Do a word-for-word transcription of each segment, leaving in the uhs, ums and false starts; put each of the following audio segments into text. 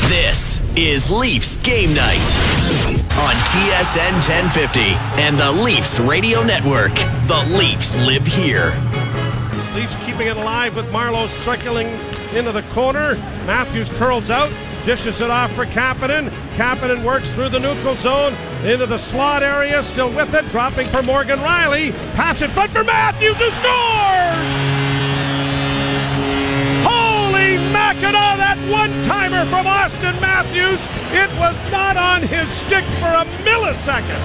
This is Leafs Game Night on T S N ten fifty and the Leafs Radio Network. The Leafs live here. Leafs keeping it alive with Marleau circling into the corner. Matthews curls out, dishes it off for Kapanen. Kapanen works through the neutral zone into the slot area, still with it, dropping for Morgan Rielly. Pass in front for Matthews, who scores! Mackinac, that one-timer from Austin Matthews. It was not on his stick for a millisecond.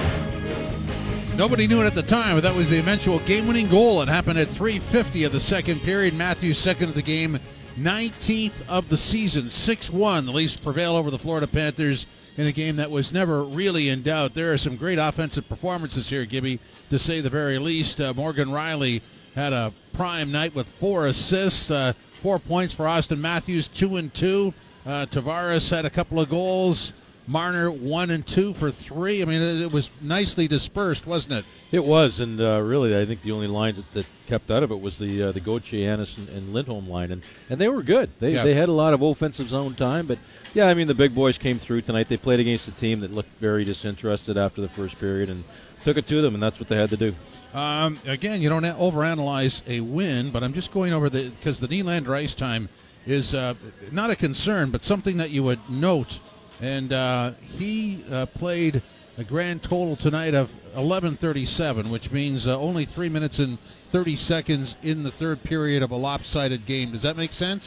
Nobody knew it at the time, but that was the eventual game-winning goal. It happened at three fifty of the second period. Matthews second of the game, nineteenth of the season, six one. The Leafs prevail over the Florida Panthers in a game that was never really in doubt. There are some great offensive performances here, Gibby, to say the very least. Uh, Morgan Rielly had a prime night with four assists. Uh, Four points for Austin Matthews, two and two. Uh, Tavares had a couple of goals. Marner one and two for three. I mean, it, it was nicely dispersed, wasn't it? It was, and uh, really, I think the only line that, that kept out of it was the uh, the Gauthier, Annis, and, and Lindholm line, and, and they were good. They yeah. they had a lot of offensive zone time, but yeah, I mean, the big boys came through tonight. They played against a team that looked very disinterested after the first period and took it to them, and that's what they had to do. Um, again, you don't overanalyze a win, but I'm just going over the because the Nylander ice time is uh, not a concern, but something that you would note. And uh, he uh, played a grand total tonight of eleven thirty-seven, which means uh, only three minutes and thirty seconds in the third period of a lopsided game. Does that make sense?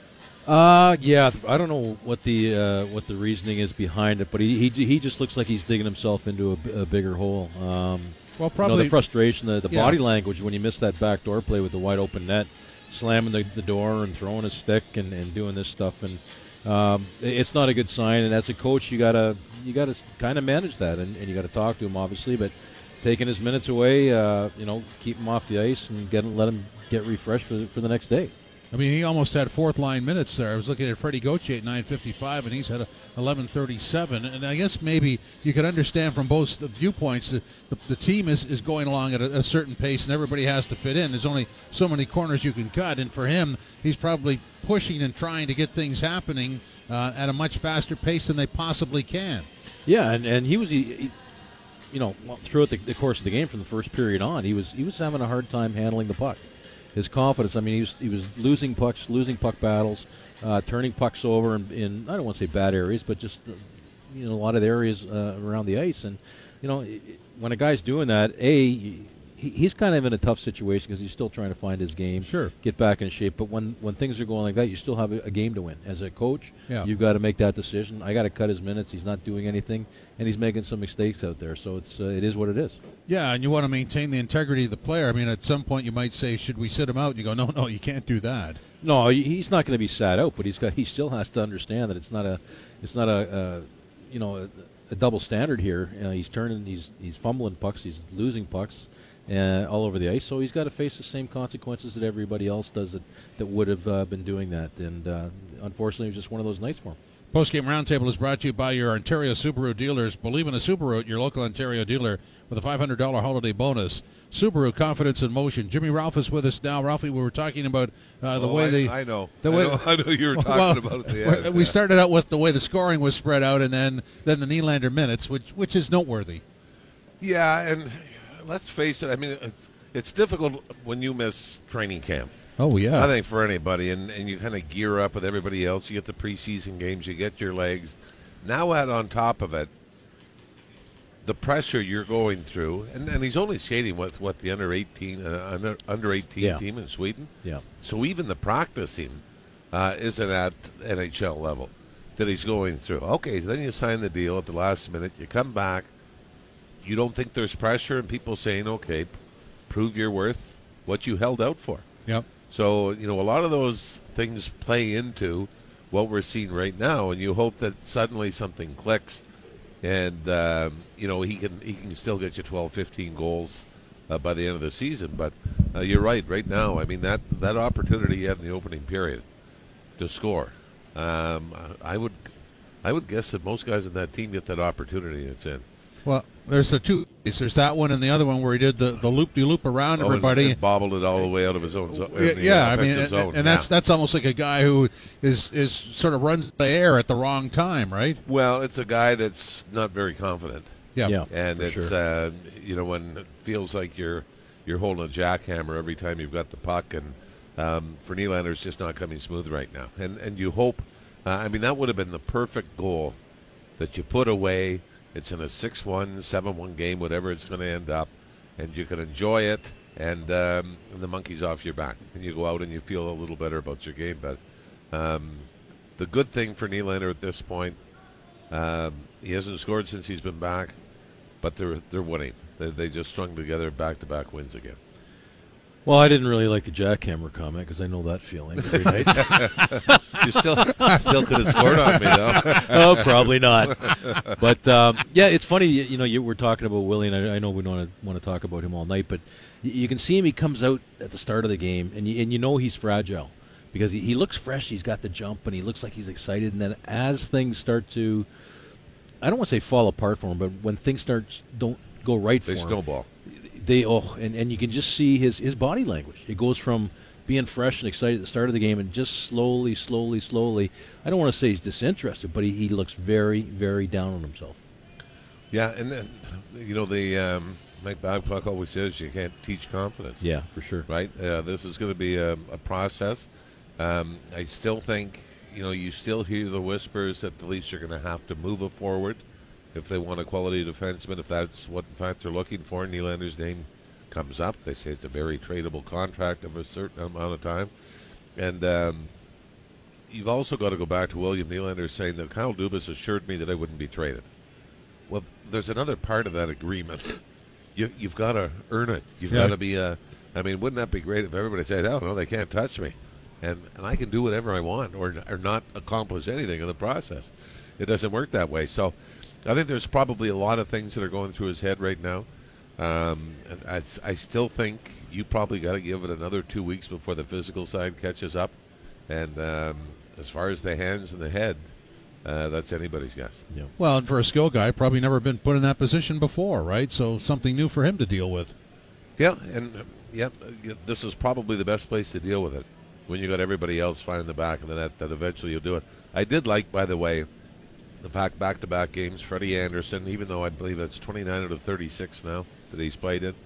Uh, yeah. I don't know what the uh, what the reasoning is behind it, but he he, he just looks like he's digging himself into a, a bigger hole. Um, Well, probably you know, the frustration, the, the yeah. body language when you miss that backdoor play with the wide open net, slamming the, the door and throwing a stick and, and doing this stuff, and um, it's not a good sign. And as a coach, you gotta you gotta kind of manage that, and, and you gotta talk to him, obviously, but taking his minutes away, uh, you know, keep him off the ice and get let him get refreshed for the, for the next day. I mean, he almost had fourth line minutes there. I was looking at Freddie Gauthier at nine fifty-five, and he's had eleven thirty-seven. And I guess maybe you could understand from both the viewpoints that the, the team is, is going along at a, a certain pace, and everybody has to fit in. There's only so many corners you can cut, and for him, he's probably pushing and trying to get things happening uh, at a much faster pace than they possibly can. Yeah, and, and he was, he, he, you know, throughout the, the course of the game from the first period on, he was he was having a hard time handling the puck. His confidence, I mean, he was he was losing pucks, losing puck battles, uh, turning pucks over in, in, I don't want to say bad areas, but just, uh, you know, a lot of the areas uh, around the ice. And, you know, when a guy's doing that, A, he, he's kind of in a tough situation because he's still trying to find his game, sure, get back in shape. But when, when things are going like that, you still have a, a game to win. As a coach, yeah. you've got to make that decision. I got to cut his minutes. He's not doing anything, and he's making some mistakes out there. So it's uh, it is what it is. Yeah, and you want to maintain the integrity of the player. I mean, at some point you might say, should we sit him out? And you go, no, no, you can't do that. No, he's not going to be sat out, but he's got he still has to understand that it's not a it's not a, a you know a, a double standard here. You know, he's turning, he's he's fumbling pucks, he's losing pucks uh, all over the ice. So he's got to face the same consequences that everybody else does that that would have uh, been doing that. And uh, unfortunately, it was just one of those nights for him. Postgame Roundtable is brought to you by your Ontario Subaru dealers. Believe in a Subaru at your local Ontario dealer with a five hundred dollars holiday bonus. Subaru, confidence in motion. Jimmy Ralph is with us now. Ralphie, we were talking about uh, the oh, way I, they... I know. The I way, know. I know you were talking well, about it at the end. We started out with the way the scoring was spread out and then, then the Nylander minutes, which which is noteworthy. Yeah, and let's face it, I mean, it's, it's difficult when you miss training camp. Oh, yeah. I think for anybody, and, and you kind of gear up with everybody else. You get the preseason games, you get your legs. Now add on top of it the pressure you're going through, and, and he's only skating with, what, the under eighteen uh, under, under eighteen yeah. team in Sweden? Yeah. So even the practicing uh, isn't at N H L level that he's going through. Okay, so then you sign the deal at the last minute. You come back. You don't think there's pressure, and people saying, okay, prove your worth, what you held out for. Yep. So, you know, a lot of those things play into what we're seeing right now, and you hope that suddenly something clicks, and um, you know he can he can still get you twelve, fifteen goals uh, by the end of the season. But uh, you're right. Right now, I mean that that opportunity he had in the opening period to score, um, I would I would guess that most guys in that team get that opportunity. It's in. Well, There's the two. There's that one and the other one where he did the, the loop-de-loop around oh, everybody. And, and bobbled it all the way out of his own zone. Yeah, yeah I mean, and, zone. and yeah. that's that's almost like a guy who is is sort of runs the air at the wrong time, right? Well, it's a guy that's not very confident. Yeah, yeah and it's sure. uh, you know, when it feels like you're you're holding a jackhammer every time you've got the puck, and um, for Nylander, it's just not coming smooth right now. And and you hope, uh, I mean, that would have been the perfect goal that you put away. It's in a six one, seven one game, whatever it's going to end up, and you can enjoy it, and, um, and the monkey's off your back, and you go out and you feel a little better about your game. But um, the good thing for Nylander at this point, um, he hasn't scored since he's been back, but they're they're winning. They, they just strung together back-to-back wins again. Well, I didn't really like the jackhammer comment because I know that feeling every night. You still still could have scored on me, though. Oh, probably not. But um, yeah, it's funny. You, you know, you were talking about Willie, and I, I know we don't want to talk about him all night, but you, you can see him. He comes out at the start of the game, and you, and you know he's fragile because he, he looks fresh. He's got the jump, and he looks like he's excited. And then as things start to, I don't want to say fall apart for him, but when things start don't go right for They him, snowball. They oh, and, and you can just see his, his body language. It goes from being fresh and excited at the start of the game, and just slowly, slowly, slowly. I don't want to say he's disinterested, but he, he looks very, very down on himself. Yeah, and then, you know, the um, Mike Babcock always says you can't teach confidence. Yeah, for sure. Right? Uh, this is going to be a, a process. Um, I still think, you know, you still hear the whispers that the Leafs are going to have to move it forward if they want a quality defenseman, if that's what, in fact, they're looking for. Nylander's name comes up. They say it's a very tradable contract of a certain amount of time. And um, you've also got to go back to William Nylander saying that Kyle Dubas assured me that I wouldn't be traded. Well, there's another part of that agreement. You, you've got to earn it. You've Yeah. got to be a, I mean, wouldn't that be great if everybody said, oh, no, they can't touch me. And, and I can do whatever I want or, or not accomplish anything in the process. It doesn't work that way. So I think there's probably a lot of things that are going through his head right now. Um, and I, I still think you probably got to give it another two weeks before the physical side catches up. And um, as far as the hands and the head, uh, that's anybody's guess. Yeah. Well, and for a skill guy, probably never been put in that position before, right? So something new for him to deal with. Yeah, and um, yeah, this is probably the best place to deal with it when you got everybody else finding the back of the net that eventually you'll do it. I did like, by the way, the fact back-to-back games, Freddie Anderson, even though I believe that's twenty-nine out of thirty-six now that he's played in,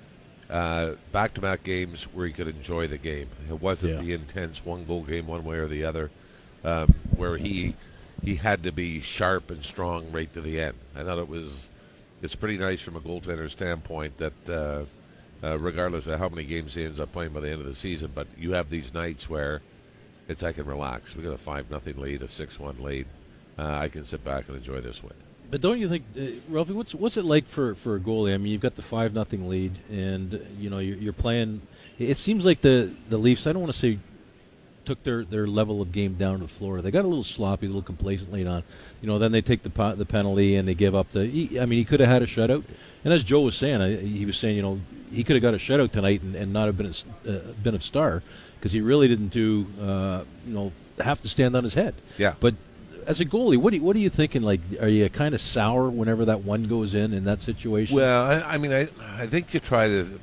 uh, back-to-back games where he could enjoy the game. It wasn't Yeah. the intense one-goal game one way or the other, um, where he he had to be sharp and strong right to the end. I thought it was it's pretty nice from a goaltender standpoint that uh, uh, regardless of how many games he ends up playing by the end of the season, but you have these nights where it's I can relax. We got a five nothing lead, a six one lead. Uh, I can sit back and enjoy this win. But don't you think, uh, Ralphie, what's what's it like for, for a goalie? I mean, you've got the five nothing lead, and uh, you know you're, you're playing. It seems like the, the Leafs. I don't want to say took their, their level of game down to the floor. They got a little sloppy, a little complacent late on. You know, then they take the the penalty and they give up the. He, I mean, he could have had a shutout, and as Joe was saying, I, he was saying, you know, he could have got a shutout tonight and, and not have been a, uh, been a star because he really didn't do, uh, you know, have to stand on his head. Yeah, but. As a goalie, what, do you, what are you thinking? Like, are you kind of sour whenever that one goes in in that situation? Well, I, I mean, I I think you try to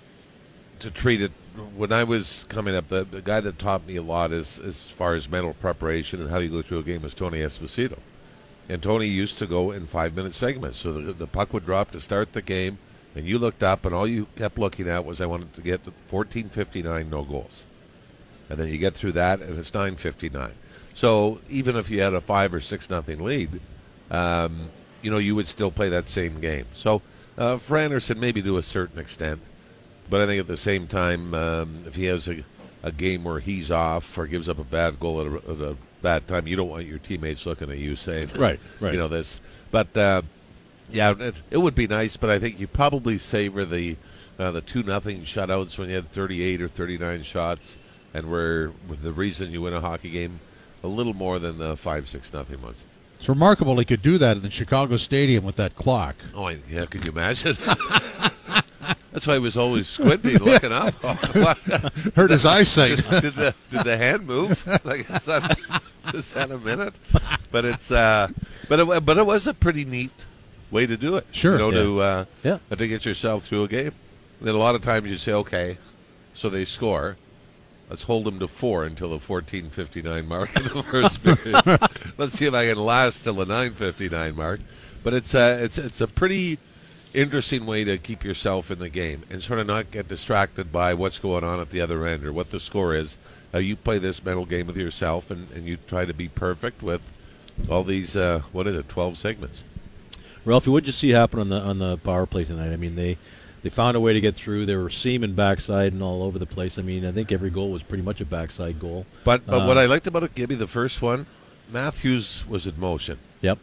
to treat it. When I was coming up, the, the guy that taught me a lot is as far as mental preparation and how you go through a game is Tony Esposito. And Tony used to go in five-minute segments. So the, the puck would drop to start the game, and you looked up, and all you kept looking at was I wanted to get to fourteen fifty-nine, no goals. And then you get through that, and it's nine fifty-nine. So even if you had a five or six nothing lead, um, you know, you would still play that same game. So uh, for Anderson, maybe to a certain extent, but I think at the same time, um, if he has a, a game where he's off or gives up a bad goal at a, at a bad time, you don't want your teammates looking at you saying, right, right. you know this. But uh, yeah, it, it would be nice, but I think you probably savor the uh, the two nothing shutouts when you had thirty-eight or thirty-nine shots, and were with the reason you win a hockey game. A little more than the five six nothing ones. It's remarkable he could do that in the Chicago Stadium with that clock. Oh, yeah, could you imagine? That's why he was always squinting, looking up. Hurt his eyesight. did the did the hand move? Like is that, is that a minute? But it's uh, but it but it was a pretty neat way to do it. Sure. You know, Yeah. to uh, Yeah. to get yourself through a game. And then a lot of times you say, okay, so they score. Let's hold them to four until the fourteen fifty-nine mark in the first period. Let's see if I can last till the nine fifty-nine mark. But it's a, it's it's a pretty interesting way to keep yourself in the game and sort of not get distracted by what's going on at the other end or what the score is. Uh, you play this mental game with yourself, and, and you try to be perfect with all these, uh, what is it, twelve segments. Ralphie, what did you see happen on the on the power play tonight? I mean, they they found a way to get through. They were seaming backside and all over the place. I mean, I think every goal was pretty much a backside goal. But but Uh, what I liked about it, Gibby, the first one, Matthews was in motion. Yep.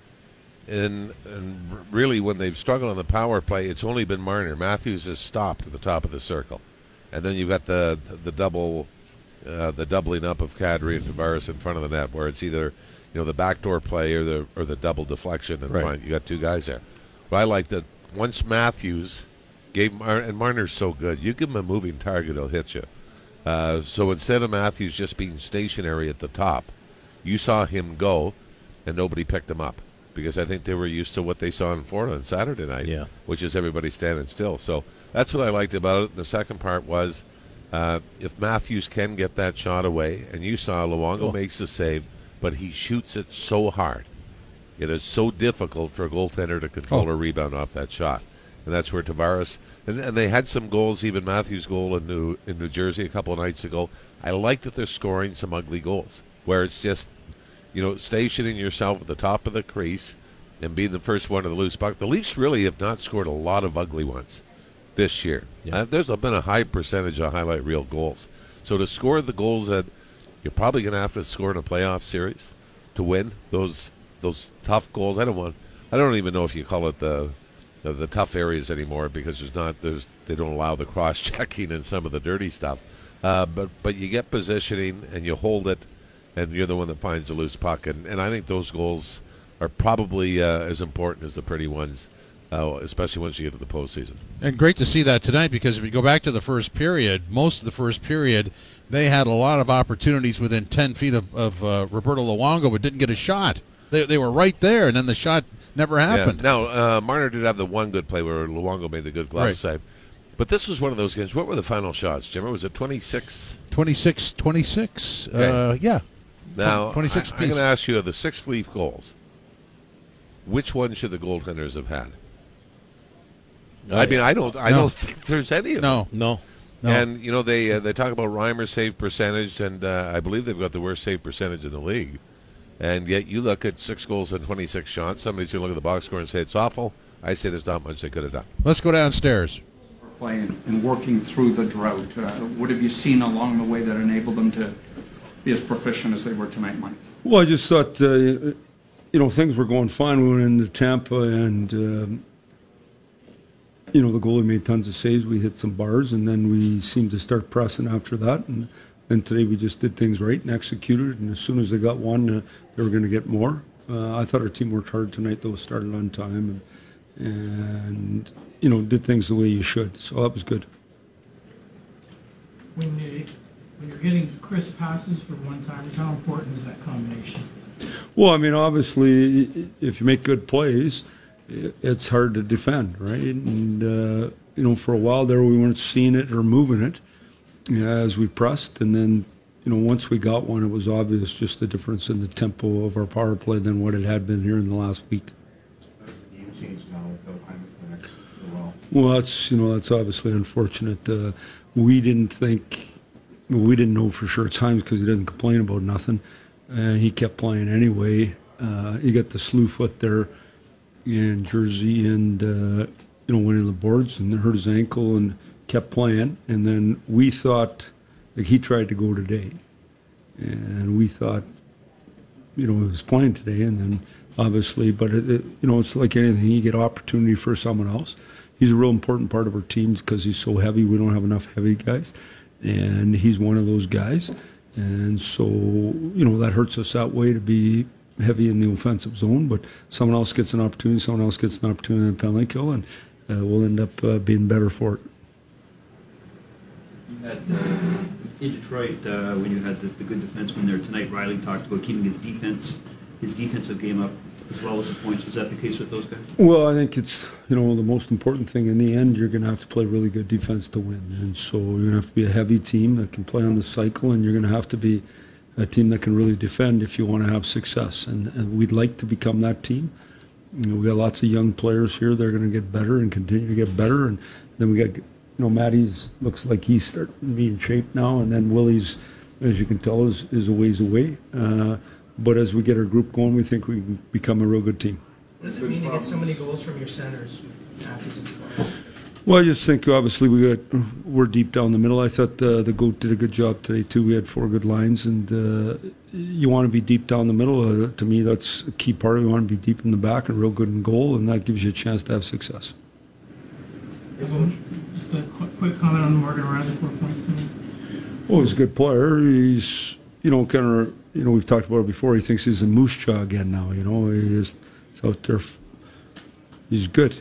And and r- really, when they've struggled on the power play, it's only been Marner. Matthews has stopped at the top of the circle, and then you've got the the, the double, uh, the doubling up of Kadri and Tavares in front of the net, where it's either you know the backdoor play or the or the double deflection in Right. front. You got two guys there. But I like that once Matthews gave Mar- and Marner's so good, you give him a moving target, he'll hit you. Uh, so instead of Matthews just being stationary at the top, you saw him go, and nobody picked him up. Because I think they were used to what they saw in Florida on Saturday night, Yeah. which is everybody standing still. So that's what I liked about it. And the second part was uh, if Matthews can get that shot away, and you saw Luongo Oh. makes the save, but he shoots it so hard. It is so difficult for a goaltender to control Oh. a rebound off that shot. And that's where Tavares, and, and they had some goals, even Matthews' goal in New, in New Jersey a couple of nights ago. I like that they're scoring some ugly goals, where it's just you know, stationing yourself at the top of the crease and being the first one to the loose puck. The Leafs really have not scored a lot of ugly ones this year. Yeah. Uh, there's been a high percentage of highlight reel goals. So to score the goals that you're probably going to have to score in a playoff series to win those those tough goals. I don't want. I don't even know if you call it the the, the tough areas anymore because there's not there's they don't allow the cross checking and some of the dirty stuff. Uh, but but you get positioning and you hold it. And you're the one that finds the loose puck. And, and I think those goals are probably uh, as important as the pretty ones, uh, especially once you get to the postseason. And great to see that tonight because if you go back to the first period, most of the first period, they had a lot of opportunities within ten feet of, of uh, Roberto Luongo, but didn't get a shot. They, they were right there, and then the shot never happened. Yeah. Now, uh, Marner did have the one good play where Luongo made the good glove Right. save. But this was one of those games. What were the final shots, Jimmer? Was it twenty-six? twenty-six twenty-six. Okay. Uh, yeah. Now, twenty-six I, I'm piece. going to ask you of the six Leaf goals, which one should the goaltenders have had? I mean, I don't, I No. don't think there's any of them. No. No. No. And you know they uh, they talk about Reimer's save percentage, and uh, I believe they've got the worst save percentage in the league. And yet you look at six goals and twenty-six shots. Somebody's going to look at the box score and say it's awful. I say there's not much they could have done. Let's go downstairs. Playing and working through the drought. Uh, what have you seen along the way that enabled them to be as proficient as they were tonight, Mike? Well, I just thought, uh, you know, things were going fine. We went into Tampa, and um, you know, the goalie made tons of saves. We hit some bars, and then we seemed to start pressing after that. And then today we just did things right and executed. And as soon as they got one, uh, they were going to get more. Uh, I thought our team worked hard tonight, though. Started on time, and, and you know, did things the way you should. So that was good. When you, when you're getting crisp passes for one-timers, how important is that combination? Well, I mean, obviously, if you make good plays, i- it's hard to defend, right? And, uh, you know, for a while there, we weren't seeing it or moving it uh, as we pressed. And then, you know, once we got one, it was obvious just the difference in the tempo of our power play than what it had been here in the last week. How does the game change now without Heinemann as well? Well, that's, you know, that's obviously unfortunate. Uh, we didn't think, well, we didn't know for sure at times because he didn't complain about nothing. And he kept playing anyway. Uh, he got the slew foot there in Jersey and, uh, you know, went in the boards and hurt his ankle and kept playing. And then we thought, like, he tried to go today. And we thought, you know, he was playing today. And then obviously, but, it, it, you know, it's like anything. You get opportunity for someone else. He's a real important part of our team because he's so heavy. We don't have enough heavy guys. And he's one of those guys. And so, you know, that hurts us that way to be heavy in the offensive zone, but someone else gets an opportunity, someone else gets an opportunity in a penalty kill, and uh, we'll end up uh, being better for it. You had, uh, in Detroit, uh, when you had the, the good defenseman there tonight, Riley talked about keeping his defense, his defensive game up as well as the points. Was that the case with those guys? Well, I think it's, you know, the most important thing in the end, you're going to have to play really good defense to win. And so you're going to have to be a heavy team that can play on the cycle, and you're going to have to be a team that can really defend if you want to have success. And, and we'd like to become that team. You know, we got lots of young players here. They're going to get better and continue to get better. And then we got, you know, Matty's looks like he's starting to be in shape now. And then Willie's, as you can tell, is, is a ways away. Uh, but as we get our group going, we think we can become a real good team. What does it mean to get so many goals from your centers with Matthews and Flores? Well, I just think obviously we got we're deep down the middle. I thought uh, the GOAT did a good job today too. We had four good lines, and uh, you want to be deep down the middle. Uh, to me, that's a key part. We want to be deep in the back and real good in goal, and that gives you a chance to have success. Just a quick, quick comment on Morgan Riley, four points tonight. Well, he's a good player. He's, you know, kind of, you know, we've talked about it before. He thinks he's a Moose Jaw again now. You know, he's out there. He's good.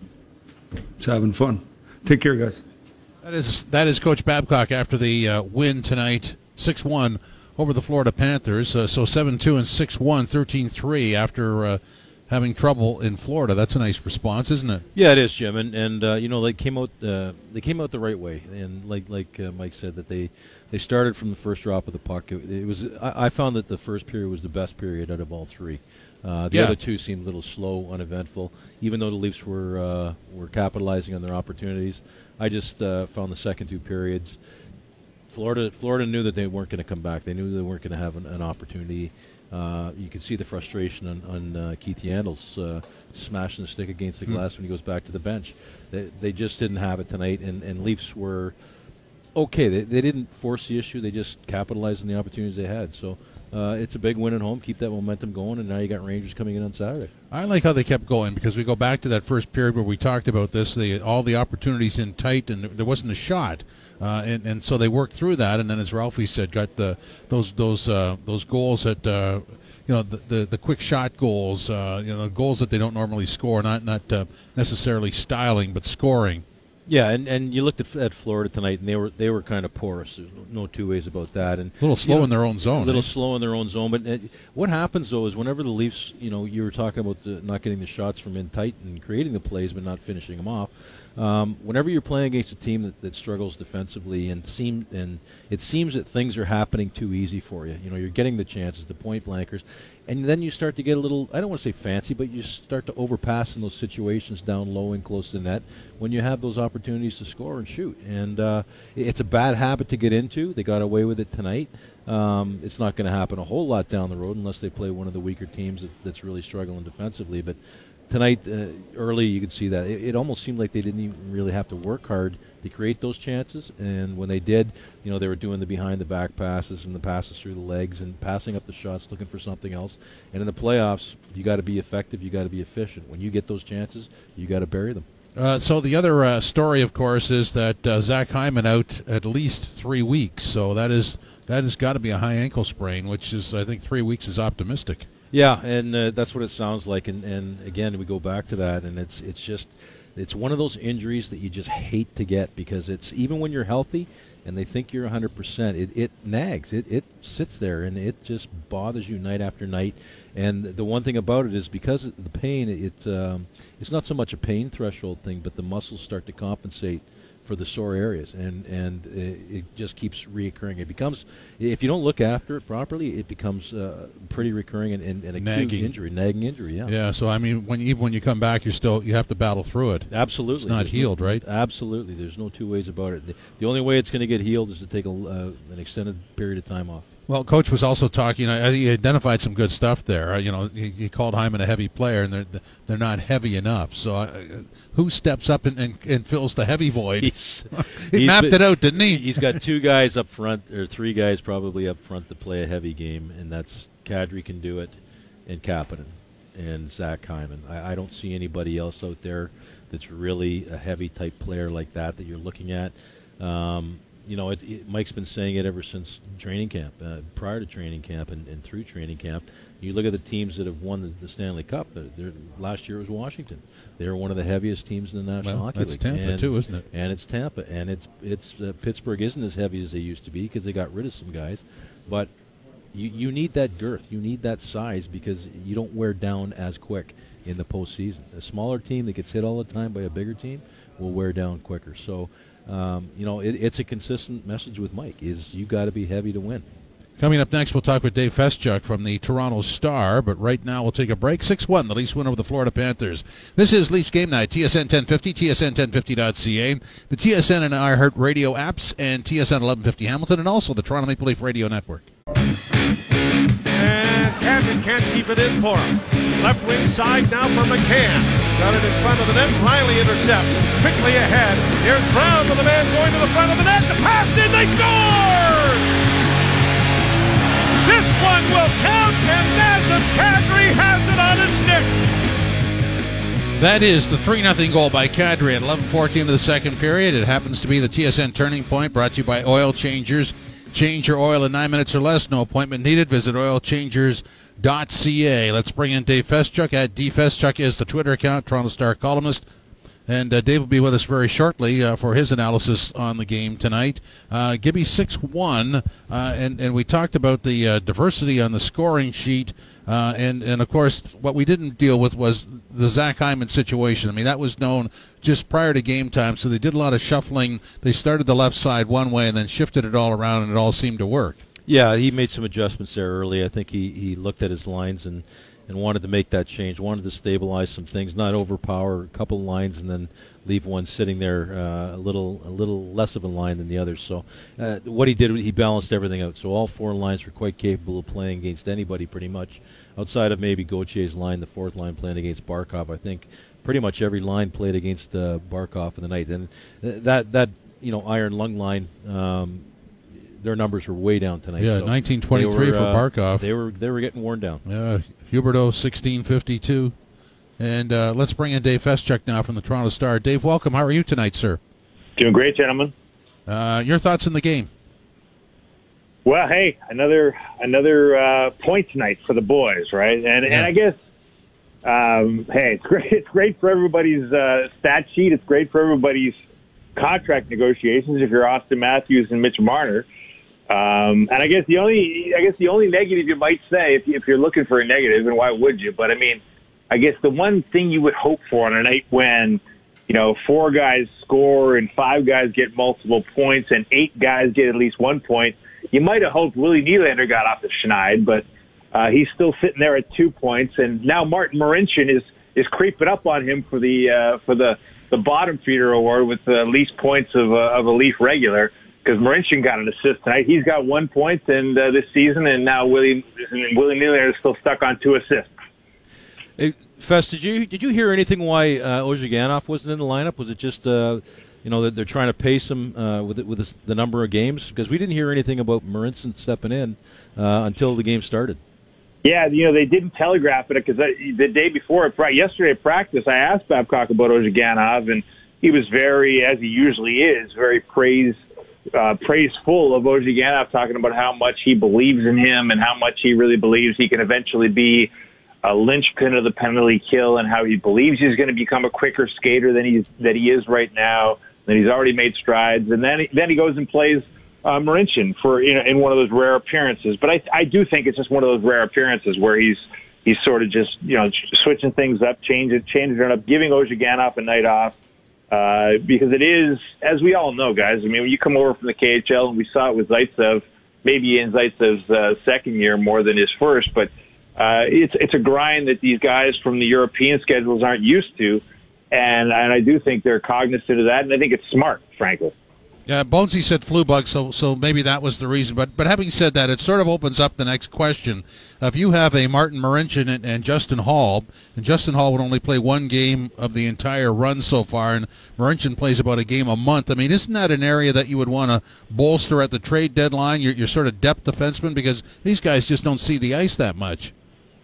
He's having fun. Take care, guys. That is that is Coach Babcock after the uh, win tonight, six one over the Florida Panthers. Uh, so seven two and six one, thirteen three after uh, having trouble in Florida. That's a nice response, isn't it? Yeah, it is, Jim. And and uh, you know, they came out uh, they came out the right way. And like like uh, Mike said, that they they started from the first drop of the puck. It, it was I, I found that the first period was the best period out of all three. Uh, the yeah. other two seemed a little slow, uneventful. Even though the Leafs were uh, were capitalizing on their opportunities, I just uh, found the second two periods. Florida Florida knew that they weren't going to come back. They knew they weren't going to have an, an opportunity. Uh, you could see the frustration on, on uh, Keith Yandle's uh, smashing the stick against the glass mm. when he goes back to the bench. They, they just didn't have it tonight, and, and Leafs were okay. They, they didn't force the issue. They just capitalized on the opportunities they had. So. Uh, it's a big win at home. Keep that momentum going, and now you got Rangers coming in on Saturday. I like how they kept going, because we go back to that first period where we talked about this, the, all the opportunities in tight, and there wasn't a shot, uh, and, and so they worked through that, and then as Ralphie said, got the those those uh, those goals that uh, you know the, the the quick shot goals, uh, you know, goals that they don't normally score, not not uh, necessarily styling, but scoring. Yeah, and, and you looked at, at Florida tonight, and they were they were kind of porous. There's no two ways about that. And a little slow you know, in their own zone. A little eh? slow in their own zone. But uh, what happens though is whenever the Leafs, you know, you were talking about the, not getting the shots from in tight and creating the plays, but not finishing them off. Um, whenever you're playing against a team that, that struggles defensively, and seem and it seems that things are happening too easy for you. You know, you're getting the chances, the point blankers, and then you start to get a little, I don't want to say fancy, but you start to overpass in those situations down low and close to the net when you have those opportunities to score and shoot. And uh, it's a bad habit to get into. They got away with it tonight. Um, it's not going to happen a whole lot down the road unless they play one of the weaker teams that, that's really struggling defensively. But tonight, uh, early, you could see that. It, it almost seemed like they didn't even really have to work hard to create those chances. And when they did, you know, they were doing the behind-the-back passes and the passes through the legs and passing up the shots, looking for something else. And in the playoffs, you got to be effective. You got to be efficient. When you get those chances, you got to bury them. Uh, so the other uh, story, of course, is that uh, Zach Hyman out at least three weeks. So that is that has got to be a high ankle sprain, which is, I think, three weeks is optimistic. Yeah, and uh, that's what it sounds like. And, and again, we go back to that, and it's it's just it's one of those injuries that you just hate to get, because it's even when you're healthy and they think you're one hundred percent, it, it nags. It it sits there, and it just bothers you night after night. And the one thing about it is, because of the pain, it um, it's not so much a pain threshold thing, but the muscles start to compensate for the sore areas, and and it, it just keeps reoccurring. It becomes, if you don't look after it properly, it becomes uh, pretty recurring and, and, and acute nagging. injury, nagging injury. Yeah. Yeah. So I mean, when even when you come back, you're still you have to battle through it. Absolutely. It's not There's healed, no, right? Absolutely. There's no two ways about it. The, the only way it's going to get healed is to take a, uh, an extended period of time off. Well, Coach was also talking. Uh, he identified some good stuff there. Uh, you know, he, he called Hyman a heavy player, and they're they're not heavy enough. So, uh, who steps up and, and, and fills the heavy void? He's, he he's mapped been, it out, didn't he? He's got two guys up front, or three guys probably up front, to play a heavy game, and that's Kadri can do it, and Kapanen, and Zach Hyman. I, I don't see anybody else out there that's really a heavy type player like that that you're looking at. Um, You know, it, it, Mike's been saying it ever since training camp, uh, prior to training camp and, and through training camp. You look at the teams that have won the, the Stanley Cup. They're, last year was Washington. They're one of the heaviest teams in the National well, Hockey that's League. Tampa and, too, isn't it? And it's Tampa, and it's it's uh, Pittsburgh isn't as heavy as they used to be because they got rid of some guys, but you, you need that girth. You need that size because you don't wear down as quick in the postseason. A smaller team that gets hit all the time by a bigger team will wear down quicker. So, um, you know, it, it's a consistent message with Mike is you got to be heavy to win. Coming up next, we'll talk with Dave Feschuk from the Toronto Star, but right now we'll take a break. six one, the Leafs win over the Florida Panthers. This is Leafs Game Night, T S N ten fifty, T S N ten fifty dot C A, the T S N and iHeart Radio apps, and T S N eleven fifty Hamilton, and also the Toronto Maple Leaf Radio Network. And Cadman can't keep it in for him. Left wing side now for McCann. Got it in front of the net. Riley intercepts. Quickly ahead. Here's Brown with the man going to the front of the net. The pass in. They score! This one will count, and Nazem Kadri has it on his stick. That is the three nothing goal by Kadri at eleven fourteen of the second period. It happens to be the T S N Turning Point, brought to you by Oil Changers. Change your oil in nine minutes or less. No appointment needed. Visit oil changers dot c a. Let's bring in Dave Feschuk. At D Feschuk is the Twitter account, Toronto Star columnist. And uh, Dave will be with us very shortly uh, for his analysis on the game tonight. Uh, Gibby six one, uh, and, and we talked about the uh, diversity on the scoring sheet. Uh, and, and, of course, what we didn't deal with was the Zach Hyman situation. I mean, that was known just prior to game time, so they did a lot of shuffling. They started the left side one way and then shifted it all around, and it all seemed to work. Yeah, he made some adjustments there early. I think he, he looked at his lines and and wanted to make that change, wanted to stabilize some things, not overpower a couple of lines and then leave one sitting there uh, a little a little less of a line than the others. So uh, what he did, he balanced everything out. So all four lines were quite capable of playing against anybody pretty much, outside of maybe Gautier's line, the fourth line playing against Barkov. I think pretty much every line played against uh, Barkov in the night. And that, that you know, Iron Lung line, um, their numbers were way down tonight. Yeah, so nineteen twenty-three were, for uh, Barkov. They were they were getting worn down. Yeah, Huberdeau sixteen fifty-two. And uh, let's bring in Dave Feschuk now from the Toronto Star. Dave, welcome. How are you tonight, sir? Doing great, gentlemen. Uh, your thoughts on the game? Well, hey, another another uh, point tonight for the boys, right? And Yeah. and I guess, um, hey, it's great. It's great for everybody's uh, stat sheet. It's great for everybody's contract negotiations. If you're Austin Matthews and Mitch Marner. Um, and I guess the only, I guess the only negative you might say, if, you, if you're looking for a negative, and why would you? But I mean, I guess the one thing you would hope for on a night when, you know, four guys score and five guys get multiple points and eight guys get at least one point, you might have hoped Willie Nylander got off the schneid, but uh, he's still sitting there at two points. And now Martin Marincin is is creeping up on him for the uh, for the the bottom feeder award with the least points of uh, of a Leaf regular. Because Marincin got an assist tonight. He's got one point and uh, this season, and now Willie Willie Nylander is still stuck on two assists. Hey, Fess, did you did you hear anything why uh, Ozhiganov wasn't in the lineup? Was it just uh, you know that they're trying to pace him uh, with it, with this, the number of games? Because we didn't hear anything about Marincin stepping in uh, until the game started. Yeah, you know they didn't telegraph it because the day before, yesterday at practice, I asked Babcock about Ozhiganov, and he was very, as he usually is, very praised. Uh, praiseful of Ozhiganov, talking about how much he believes in him and how much he really believes he can eventually be a linchpin of the penalty kill, and how he believes he's going to become a quicker skater than he's that he is right now. That he's already made strides, and then he, then he goes and plays uh, Marincin for you know, in one of those rare appearances. But I I do think it's just one of those rare appearances where he's he's sort of just you know switching things up, changing changing it up, giving Ozhiganov a night off. Uh, because it is, as we all know, guys, I mean, when you come over from the K H L, and we saw it with Zaitsev, maybe in Zaitsev's uh, second year more than his first, but uh, it's it's a grind that these guys from the European schedules aren't used to, and, and I do think they're cognizant of that, and I think it's smart, frankly. Yeah, Bonesy said flu bug, so so maybe that was the reason. But but having said that, it sort of opens up the next question. If you have a Martin Marincin and, and Justin Hall, and Justin Hall would only play one game of the entire run so far, and Marincin plays about a game a month, I mean, isn't that an area that you would want to bolster at the trade deadline, your, your sort of depth defenseman? Because these guys just don't see the ice that much.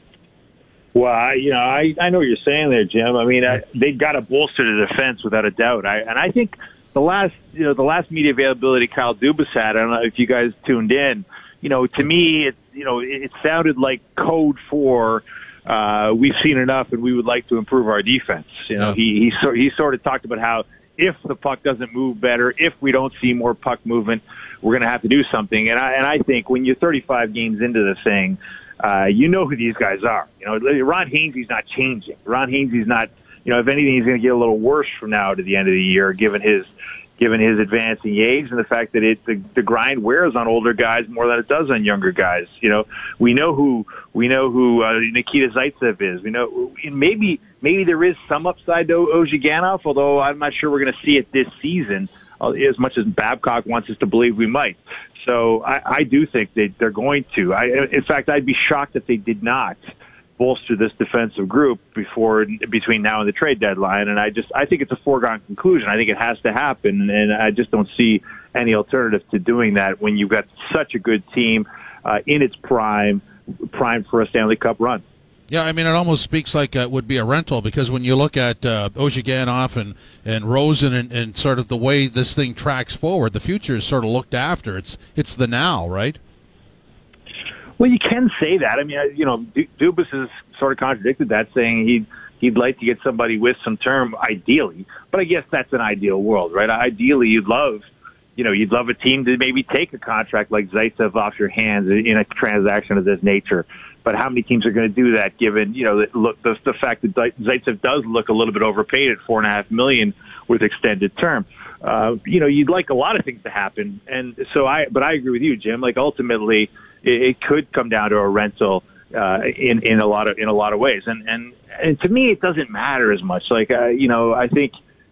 Well, I, you know, I, I know what you're saying there, Jim. I mean, I, they got to bolster the defense without a doubt. I, and I think the last, you know, the last media availability Kyle Dubas had, I don't know if you guys tuned in, you know, to me, it, you know, it, it sounded like code for, uh, we've seen enough and we would like to improve our defense. You know, Yeah. he, he, so, he sort of talked about how if the puck doesn't move better, if we don't see more puck movement, we're going to have to do something. And I, and I think when you're thirty-five games into the thing, uh, you know who these guys are. You know, Ron Hainsey's not changing. Ron Hainsey's not, you know, if anything, he's going to get a little worse from now to the end of the year, given his, given his advancing age and the fact that it, the, the grind wears on older guys more than it does on younger guys. You know, we know who, we know who, uh, Nikita Zaitsev is. We know, maybe, maybe there is some upside to Ozhiganov, although I'm not sure we're going to see it this season, uh, as much as Babcock wants us to believe we might. So I, I do think that they're going to. I, in fact, I'd be shocked if they did not bolster this defensive group before between now and the trade deadline. And I just I think it's a foregone conclusion. I think it has to happen, and I just don't see any alternative to doing that when you've got such a good team uh, in its prime, prime for a Stanley Cup run. Yeah, I mean, it almost speaks like it would be a rental, because when you look at uh, Ozhiganov and, and Rosen and, and sort of the way this thing tracks forward, the future is sort of looked after. It's it's the now, right? Well, you can say that. I mean, you know, Dubas has sort of contradicted that, saying he'd, he'd like to get somebody with some term, ideally. But I guess that's an ideal world, right? Ideally, you'd love, you know, you'd love a team to maybe take a contract like Zaitsev off your hands in a transaction of this nature. But how many teams are going to do that, given, you know, look, the, the fact that Zaitsev does look a little bit overpaid at four and a half million with extended term? Uh, you know, you'd like a lot of things to happen, and so I. But I agree with you, Jim. Like ultimately, it, it could come down to a rental uh, in in a lot of in a lot of ways, and and and to me, it doesn't matter as much. Like uh, you know, I think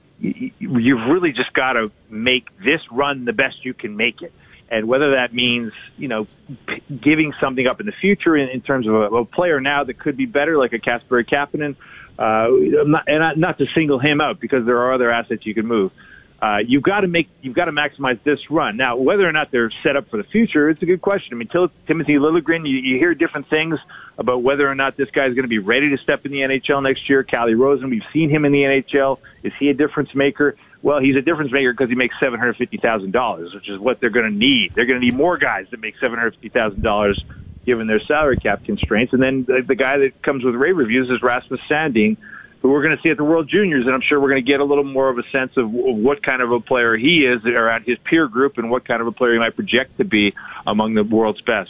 you've really just got to make this run the best you can make it. And whether that means, you know, p- giving something up in the future in, in terms of a, a player now that could be better, like a Kasperi Kapanen, uh, not, and not to single him out because there are other assets you can move. Uh, you've got to make, you've got to maximize this run. Now, whether or not they're set up for the future, it's a good question. I mean, Til- Timothy Liljegren, you, you hear different things about whether or not this guy's going to be ready to step in the N H L next year. Calle Rosen, we've seen him in the N H L. Is he a difference maker? Well, he's a difference maker because he makes seven hundred fifty thousand dollars, which is what they're going to need. They're going to need more guys that make seven hundred fifty thousand dollars given their salary cap constraints. And then the, the guy that comes with rave reviews is Rasmus Sandin, who we're going to see at the World Juniors, and I'm sure we're going to get a little more of a sense of what kind of a player he is around his peer group and what kind of a player he might project to be among the world's best.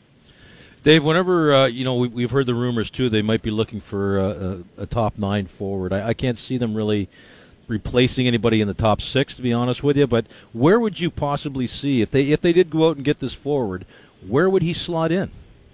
Dave, whenever, uh, you know, we, we've heard the rumors, too, they might be looking for uh, a, a top nine forward. I, I can't see them really replacing anybody in the top six, to be honest with you, but where would you possibly see, if they if they did go out and get this forward, where would he slot in?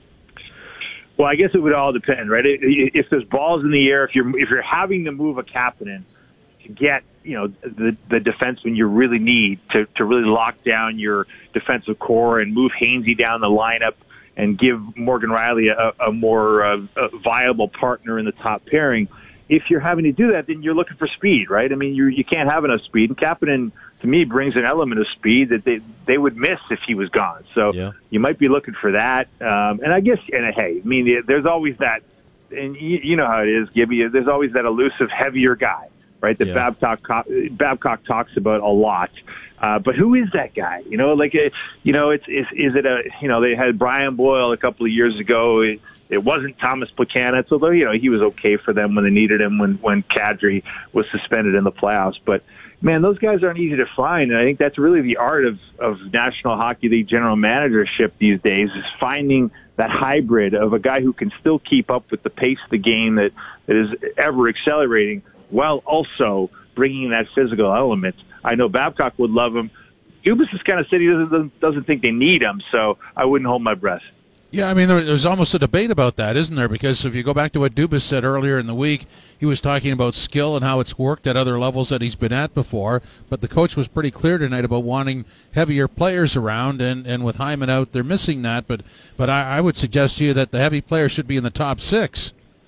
Well, I guess it would all depend, right? If there's balls in the air, if you're if you're having to move a Kapanen to get, you know, the the defenseman you really need to to really lock down your defensive core and move Hainsey down the lineup and give Morgan Rielly a, a more uh, a viable partner in the top pairing. If you're having to do that, then you're looking for speed, right? I mean, you you can't have enough speed. And Kapanen, to me, brings an element of speed that they they would miss if he was gone. So yeah. You might be looking for that. Um, and I guess, and hey, I mean, there's always that, and you, you know how it is, Gibby. There's always that elusive, heavier guy, right? That yeah. Babcock Babcock talks about a lot. Uh, but who is that guy? You know, like, uh, you know, it's is is it a you know they had Brian Boyle a couple of years ago. It, It wasn't Thomas Plekanec, although, you know, he was okay for them when they needed him when, when Kadri was suspended in the playoffs. But, man, those guys aren't easy to find, and I think that's really the art of, of National Hockey League general managership these days, is finding that hybrid of a guy who can still keep up with the pace of the game that, that is ever accelerating while also bringing that physical element. I know Babcock would love him. Dubas has kind of said he doesn't, doesn't think they need him, so I wouldn't hold my breath. Yeah, I mean, there's almost a debate about that, isn't there? Because if you go back to what Dubas said earlier in the week, he was talking about skill and how it's worked at other levels that he's been at before. But the coach was pretty clear tonight about wanting heavier players around, and, and with Hyman out, they're missing that. But but I, I would suggest to you that the heavy players should be in the top six.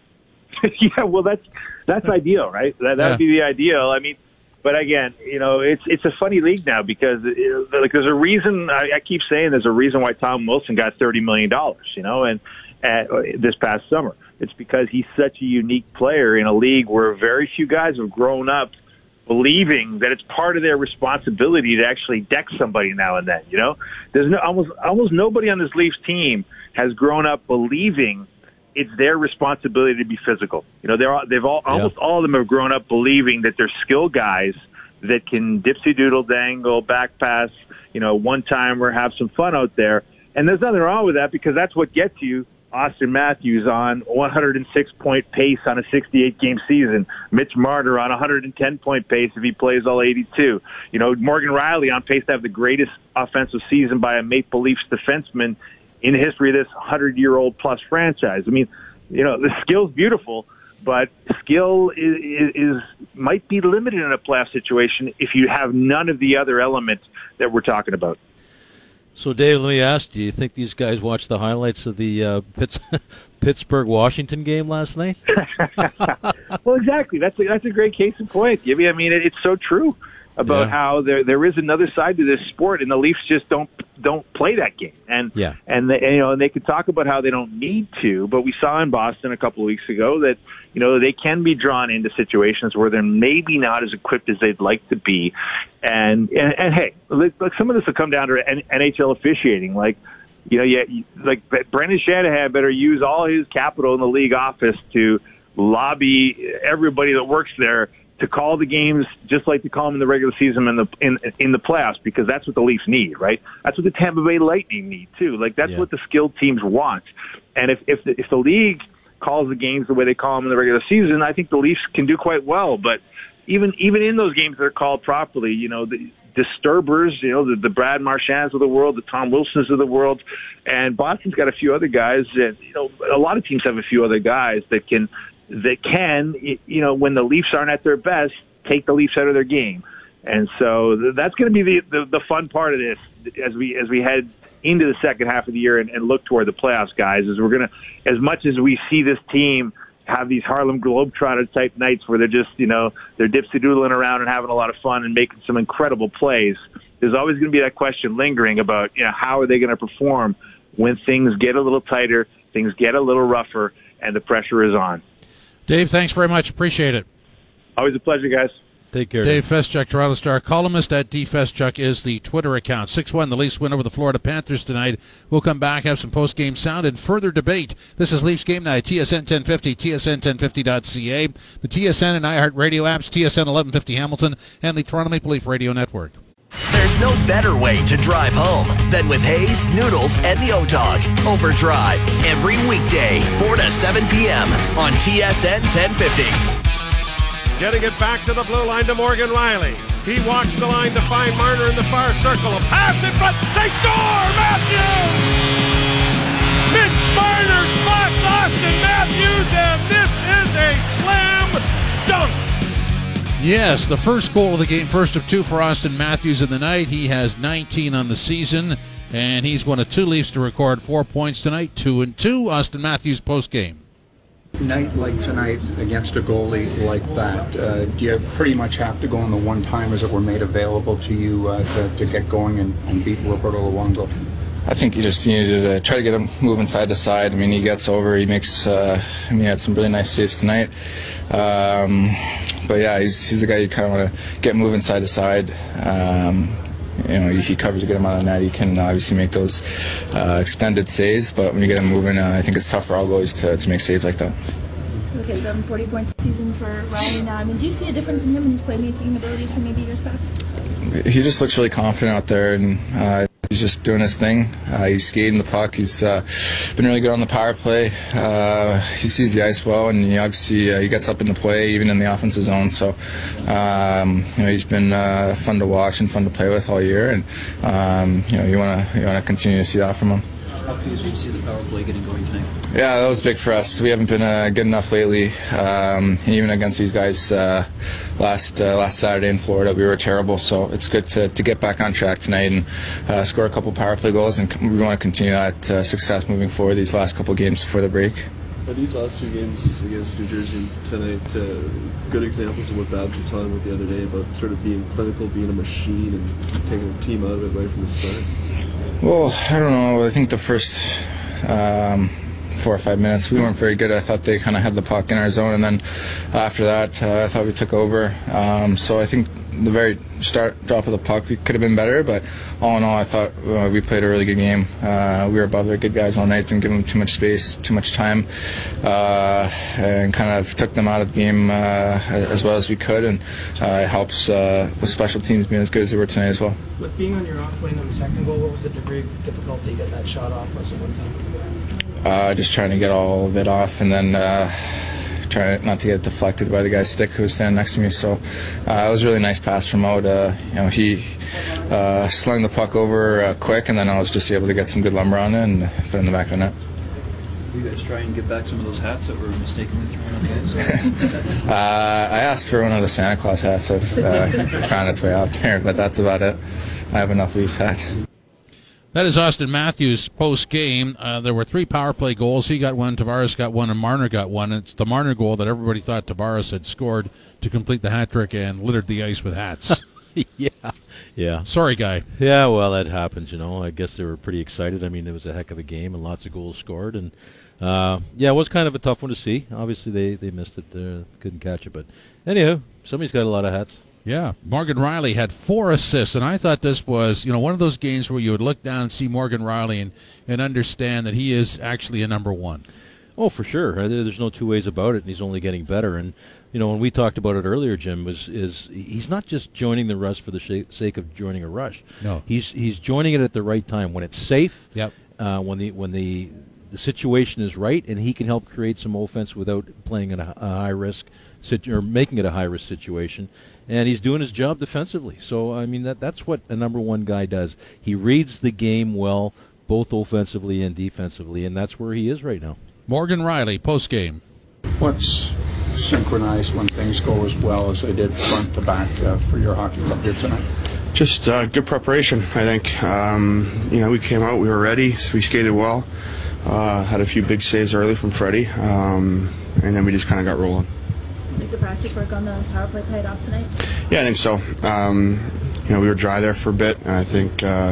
Yeah, well, that's that's ideal, right? That that would yeah. be the ideal. I mean, but again, you know, it's it's a funny league now because it, like there's a reason. I, I keep saying there's a reason why Tom Wilson got thirty million dollars. You know, and uh, this past summer, it's because he's such a unique player in a league where very few guys have grown up believing that it's part of their responsibility to actually deck somebody now and then. You know, there's no almost almost nobody on this Leafs team has grown up believing it's their responsibility to be physical. You know, they're all, they've all, almost yeah. all of them have grown up believing that they're skill guys that can dipsy-doodle, dangle, back pass, you know, one-timer, have some fun out there. And there's nothing wrong with that because that's what gets you Austin Matthews on one hundred six point pace on a sixty-eight game season. Mitch Marner on one hundred ten point pace if he plays all eighty-two. You know, Morgan Riley on pace to have the greatest offensive season by a Maple Leafs defenseman in the history of this hundred-year-old plus franchise. I mean, you know, the skill's beautiful, but skill is, is, is might be limited in a playoff situation if you have none of the other elements that we're talking about. So, Dave, let me ask, do you think these guys watched the highlights of the uh, Pitts- Pittsburgh-Washington game last night? Well, exactly. That's a, that's a great case in point, Gibby. I mean, it, it's so true about yeah. how there there is another side to this sport, and the Leafs just don't don't play that game. And yeah. and they, you know, and they could talk about how they don't need to, but we saw in Boston a couple of weeks ago that you know they can be drawn into situations where they're maybe not as equipped as they'd like to be. And and, and hey, look, some of this will come down to N H L officiating, like. You know, yeah, like Brendan Shanahan better use all his capital in the league office to lobby everybody that works there to call the games just like they call them in the regular season and the in in the playoffs, because that's what the Leafs need, right? That's what the Tampa Bay Lightning need too. Like that's yeah. what the skilled teams want. And if if the, if the league calls the games the way they call them in the regular season, I think the Leafs can do quite well. But even even in those games that are called properly, you know, the disturbers, you know, the, the Brad Marchands of the world, the Tom Wilsons of the world, and Boston's got a few other guys that, you know, a lot of teams have a few other guys that can, that can, you know, when the Leafs aren't at their best, take the Leafs out of their game. And so that's going to be the, the, the fun part of this as we, as we head into the second half of the year and, and look toward the playoffs, guys, is we're going to, as much as we see this team have these Harlem Globetrotter type nights where they're just, you know, they're dipsy-doodling around and having a lot of fun and making some incredible plays. There's always going to be that question lingering about, you know, how are they going to perform when things get a little tighter, things get a little rougher, and the pressure is on. Dave, thanks very much. Appreciate it. Always a pleasure, guys. Take care. Dave Feschuk, Toronto Star columnist at D Feschuk is the Twitter account. six one, the Leafs win over the Florida Panthers tonight. We'll come back, have some post-game sound and further debate. This is Leafs Game Night, T S N ten fifty, T S N ten fifty dot C A, the T S N and iHeartRadio apps, T S N eleven fifty Hamilton, and the Toronto Maple Leaf Radio Network. There's no better way to drive home than with Hayes, Noodles, and the O-Dog. Overdrive, every weekday, four to seven p.m. on T S N ten fifty. Getting it back to the blue line to Morgan Riley. He walks the line to find Marner in the far circle. A pass in front. They score! Matthews! Mitch Marner spots Austin Matthews, and this is a slam dunk. Yes, the first goal of the game, first of two for Austin Matthews in the night. He has nineteen on the season, and he's one of two Leafs to record four points tonight, two and two. Austin Matthews post-game. Night like tonight against a goalie like that, uh, do you pretty much have to go on the one-timers that were made available to you uh, to, to get going and, and beat Roberto Luongo? I think you just needed to try to get him moving side to side. I mean, he gets over, he makes, uh, I mean, he had some really nice saves tonight. Um, but yeah, he's, he's the guy you kind of want to get moving side to side. Um, You know, he covers a good amount of net. He can obviously make those uh, extended saves, but when you get him moving, uh, I think it's tough for all goalies to, to make saves like that. Look at um, forty points a season for Riley now. I mean, do you see a difference in him and his playmaking abilities from maybe years past? He just looks really confident out there, and uh, he's just doing his thing. Uh, he's skating the puck. He's uh, been really good on the power play. Uh, he sees the ice well, and he obviously uh, he gets up in the play, even in the offensive zone. So, um, you know, he's been uh, fun to watch and fun to play with all year, and um, you know, you want to you want to continue to see that from him. How pleased are you to see the power play getting going tonight? Yeah, that was big for us. We haven't been uh, good enough lately. Um, even against these guys uh, last uh, last Saturday in Florida, we were terrible. So it's good to, to get back on track tonight and uh, score a couple power play goals, and we want to continue that uh, success moving forward these last couple games before the break. Are these last two games against New Jersey tonight uh, good examples of what Babs was talking about the other day about sort of being clinical, being a machine, and taking the team out of it right from the start? Well, I don't know. I think the first um, four or five minutes. We weren't very good. I thought they kind of had the puck in our zone, and then after that, uh, I thought we took over. Um, so I think the very start drop of the puck, we could have been better, but all in all, I thought uh, we played a really good game. Uh, we were above their good guys all night, didn't give them too much space, too much time, uh, and kind of took them out of the game uh, as well as we could, and uh, it helps uh, with special teams being as good as they were tonight as well. With being on your off wing on the second goal, what was the degree of difficulty getting that shot off? Was it one time? Uh, just trying to get all of it off, and then uh, trying not to get deflected by the guy's stick who was standing next to me. So uh, it was a really nice pass from Out. Uh, you know, he uh, slung the puck over uh, quick, and then I was just able to get some good lumber on it and put it in the back of the net. You guys try and get back some of those hats that were mistakenly thrown on the ice? uh, I asked for one of the Santa Claus hats that's uh, found its way out there, but that's about it. I have enough Leafs hats. That is Austin Matthews post-game. Uh, there were three power play goals. He got one, Tavares got one, and Marner got one. It's the Marner goal that everybody thought Tavares had scored to complete the hat trick and littered the ice with hats. yeah, yeah. Sorry, guy. Yeah, well, that happens, you know. I guess they were pretty excited. I mean, it was a heck of a game and lots of goals scored. And, uh, yeah, it was kind of a tough one to see. Obviously, they, they missed it. Uh, couldn't catch it. But, anyhow, somebody's got a lot of hats. Yeah, Morgan Rielly had four assists, and I thought this was, you know, one of those games where you would look down and see Morgan Rielly and, and understand that he is actually a number one. Oh, for sure. There's no two ways about it, and he's only getting better. And, you know, when we talked about it earlier, Jim, was is he's not just joining the rush for the sh- sake of joining a rush. No. He's he's joining it at the right time, when it's safe, yep. uh, when the when the, the situation is right, and he can help create some offense without playing in a, a high-risk sit- or making it a high-risk situation. And he's doing his job defensively. So, I mean, that that's what a number one guy does. He reads the game well, both offensively and defensively, and that's where he is right now. Morgan Rielly, post-game. What's synchronized when things go as well as they did front to back uh, for your hockey club here tonight? Just uh, good preparation, I think. Um, you know, we came out, we were ready, so we skated well. Uh, had a few big saves early from Freddie, um, and then we just kind of got rolling. I think the practice work on the power play paid off tonight? Yeah, I think so. Um, you know, we were dry there for a bit, and I think uh,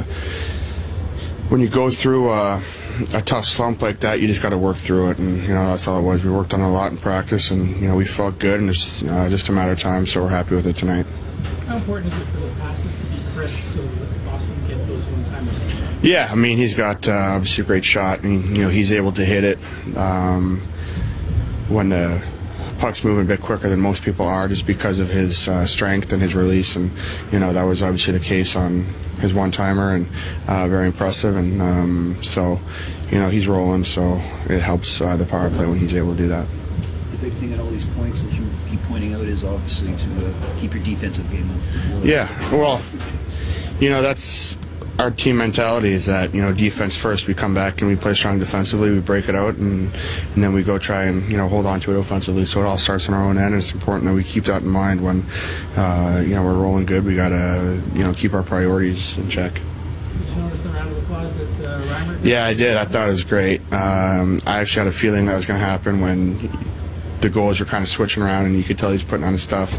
when you go through uh, a tough slump like that, you just got to work through it, and you know that's all it was. We worked on it a lot in practice, and you know we felt good, and it's uh, just a matter of time. So we're happy with it tonight. How important is it for the passes to be crisp so that Boston can get those one-timers? Yeah, I mean he's got uh, obviously a great shot, and you know he's able to hit it um, when the puck's moving a bit quicker than most people are, just because of his uh, strength and his release, and you know that was obviously the case on his one-timer, and uh, very impressive, and um, so you know he's rolling, so it helps uh, the power play when he's able to do that. The big thing at all these points that you keep pointing out is obviously to uh, keep your defensive game up. Yeah, well, you know that's our team mentality, is that you know defense first. We come back and we play strong defensively. We break it out, and and then we go try and you know hold on to it offensively. So it all starts on our own end, and it's important that we keep that in mind when uh, you know we're rolling good. We gotta you know keep our priorities in check. Did you notice the round of applause that uh, Reimer? Yeah, I did. I thought it was great. Um, I actually had a feeling that was going to happen when the goals were kind of switching around, and you could tell he's putting on his stuff.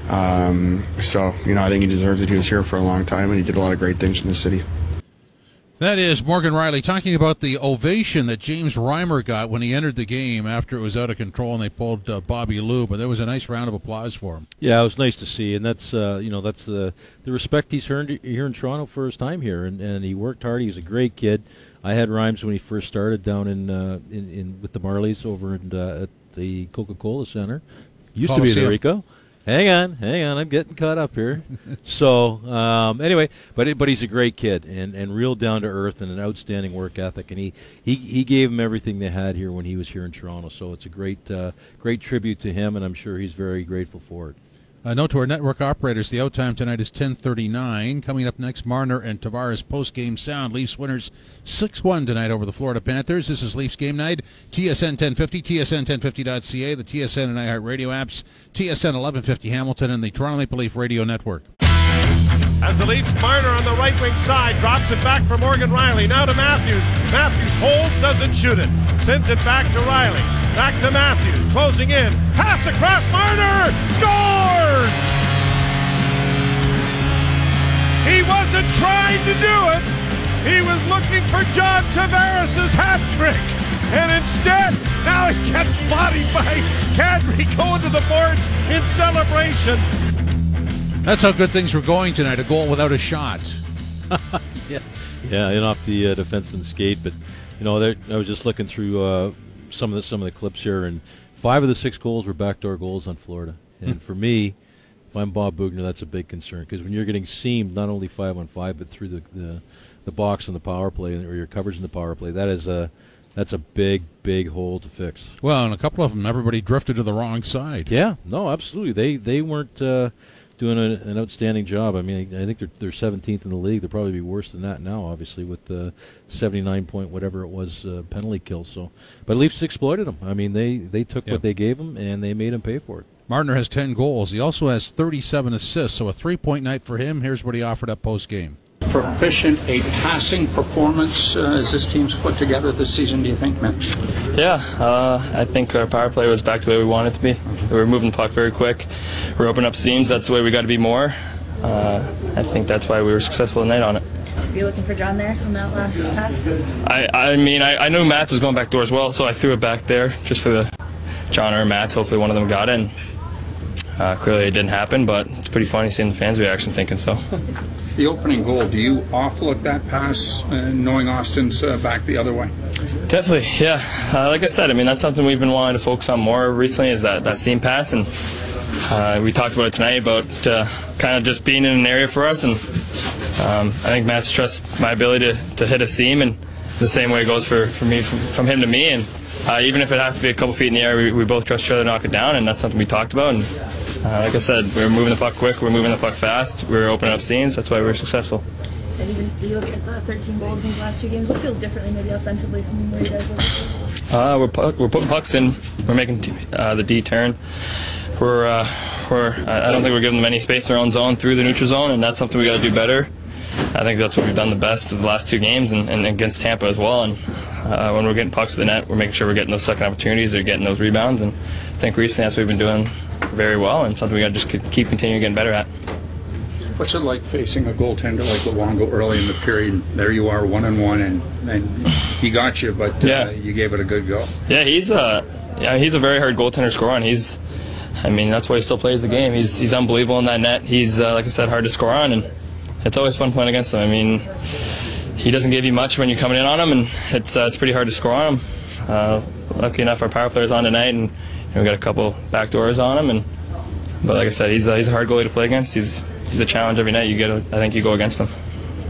Um, so, you know, I think he deserves it. He was here for a long time, and he did a lot of great things in the city. That is Morgan Rielly talking about the ovation that James Reimer got when he entered the game after it was out of control and they pulled uh, Bobby Lou. But there was a nice round of applause for him. Yeah, it was nice to see, and that's uh, you know that's the the respect he's earned here in Toronto for his time here, and, and he worked hard. He's a great kid. I had Rhymes when he first started down in uh, in, in with the Marlies over in, uh, at the Coca-Cola Center. Used to be there, Rico. Hang on, hang on, I'm getting caught up here. so, um, anyway, but it, but he's a great kid and, and real down to earth and an outstanding work ethic, and he, he, he gave them everything they had here when he was here in Toronto. So it's a great uh, great tribute to him, and I'm sure he's very grateful for it. A note to our network operators, the out time tonight is ten thirty-nine. Coming up next, Marner and Tavares post-game sound. Leafs winners six one tonight over the Florida Panthers. This is Leafs Game Night. T S N ten fifty, T S N ten fifty dot C A, the T S N and iHeartRadio apps, T S N eleven fifty Hamilton, and the Toronto Maple Leaf Radio Network. As the Leafs, Marner on the right wing side drops it back for Morgan Rielly. Now to Matthews. Matthews holds, doesn't shoot it. Sends it back to Rielly. Back to Matthews. Closing in. Pass across. Marner scores! He wasn't trying to do it. He was looking for John Tavares' hat trick. and instead, now he gets bodied by Kadri going to the boards in celebration. That's how good things were going tonight. A goal without a shot. yeah, yeah, in off the uh, defenseman's skate. But you know, I was just looking through uh, some of the some of the clips here, and five of the six goals were backdoor goals on Florida. And Hmm. for me, if I'm Bob Boughner, that's a big concern, because when you're getting seamed not only five on five but through the the, the box on the power play, or your coverage in the power play, that is a that's a big big hole to fix. Well, and a couple of them, everybody drifted to the wrong side. Yeah, no, absolutely. They they weren't uh, doing a, an outstanding job. I mean, I think they're they're seventeenth in the league. They'll probably be worse than that now, obviously, with the seventy-nine point whatever it was uh, penalty kill. So, but Leafs exploited them. I mean, they they took Yeah. what they gave them and they made them pay for it. Marner has ten goals. He also has thirty-seven assists, so a three-point night for him. Here's what he offered up post-game. Proficient a passing performance uh, as this team's put together this season, do you think, Mitch? Yeah, uh, I think our power play was back to the way we wanted it to be. We were moving the puck very quick. We were opening up seams. That's the way we got to be more. Uh, I think that's why we were successful tonight on it. Are you looking for John there on that last pass? I, I mean, I, I knew Matt was going back door as well, so I threw it back there just for the John or Matt. Hopefully one of them got in. Uh, clearly it didn't happen, but it's pretty funny seeing the fans' reaction thinking so. The opening goal, do you off-look that pass uh, knowing Austin's uh, back the other way? Definitely, yeah. Uh, like I said, I mean, that's something we've been wanting to focus on more recently, is that, that seam pass. And uh, we talked about it tonight, about uh, kind of just being in an area for us. And um, I think Matt's trusts my ability to, to hit a seam, and the same way it goes for, for me, from, from him to me. And uh, even if it has to be a couple feet in the air, we, we both trust each other to knock it down, and that's something we talked about. And uh, like I said, we were moving the puck quick, we were moving the puck fast, we were opening up seams. That's why we were successful. And even you look at uh, thirteen goals in these last two games. What feels differently, maybe offensively, from where you guys were? Uh, we're pu- we're putting pucks in. We're making t- uh, the D turn. We're uh, we're I don't think we're giving them any space in their own zone through the neutral zone, and that's something we got to do better. I think that's what we've done the best of the last two games, and, and against Tampa as well. And uh, when we're getting pucks to the net, we're making sure we're getting those second opportunities, or getting those rebounds. And I think recently that's what we've been doing very well, and something we got to just keep continuing getting better at. What's it like facing a goaltender like Luongo early in the period? There you are, one and one, and, and he got you, but uh, Yeah. you gave it a good go. Yeah, he's a yeah, he's a very hard goaltender to score on. He's, I mean, that's why he still plays the game. He's he's unbelievable in that net. He's uh, like I said, hard to score on, and it's always fun playing against him. I mean, he doesn't give you much when you're coming in on him, and it's uh, it's pretty hard to score on him. Uh, lucky enough, our power player's on tonight, and you know, we got a couple back doors on him. And but like I said, he's uh, he's a hard goalie to play against. He's he's a challenge every night. You get, a, I think you go against him.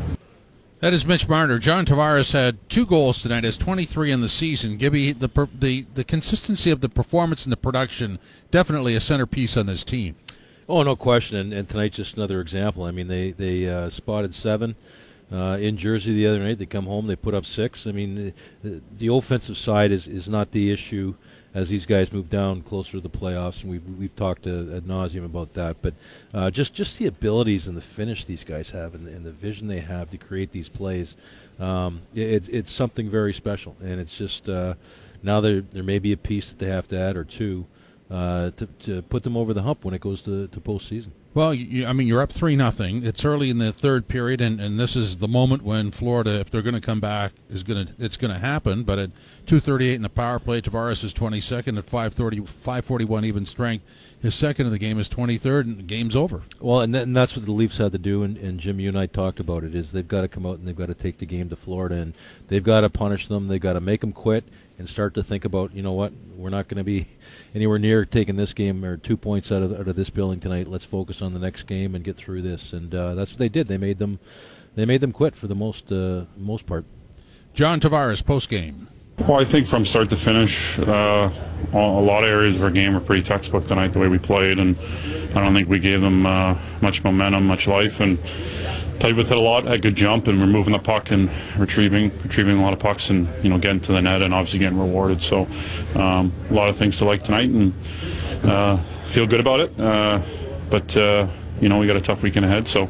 That is Mitch Marner. John Tavares had two goals tonight, has twenty-three in the season. Gibby, the per, the the consistency of the performance and the production, definitely a centerpiece on this team. Oh, no question. And, and tonight's just another example. I mean, they they uh, spotted seven uh, in Jersey the other night. They come home, they put up six. I mean, the, the offensive side is, is not the issue as these guys move down closer to the playoffs, and we've we've talked uh, ad nauseum about that. But uh, just just the abilities and the finish these guys have, and, and the vision they have to create these plays, um, it, it's something very special. And it's just uh, now there there may be a piece that they have to add or two uh, to to put them over the hump when it goes to to postseason. Well, you, I mean, you're up three nothing. It's early in the third period, and, and this is the moment when Florida, if they're going to come back, is going to it's going to happen. But at two thirty-eight in the power play, Tavares is twenty-second. At five thirty, five forty-one even strength, his second of the game is twenty-third, and the game's over. Well, and, th- and that's what the Leafs had to do, and, and Jim, you and I talked about it, is they've got to come out and they've got to take the game to Florida, and they've got to punish them. They've got to make them quit and start to think about, you know what, we're not going to be anywhere near taking this game or two points out of out of this building tonight. Let's focus on the next game and get through this. And uh, that's what they did. They made them, they made them quit for the most uh, most part. John Tavares post game. Well, I think from start to finish, uh, a lot of areas of our game were pretty textbook tonight, the way we played, and I don't think we gave them uh, much momentum, much life, and played with it a lot, had a good jump, and we're moving the puck and retrieving retrieving a lot of pucks and, you know, getting to the net and obviously getting rewarded. So um, a lot of things to like tonight, and uh, feel good about it. Uh, but, uh, you know, we got a tough weekend ahead, so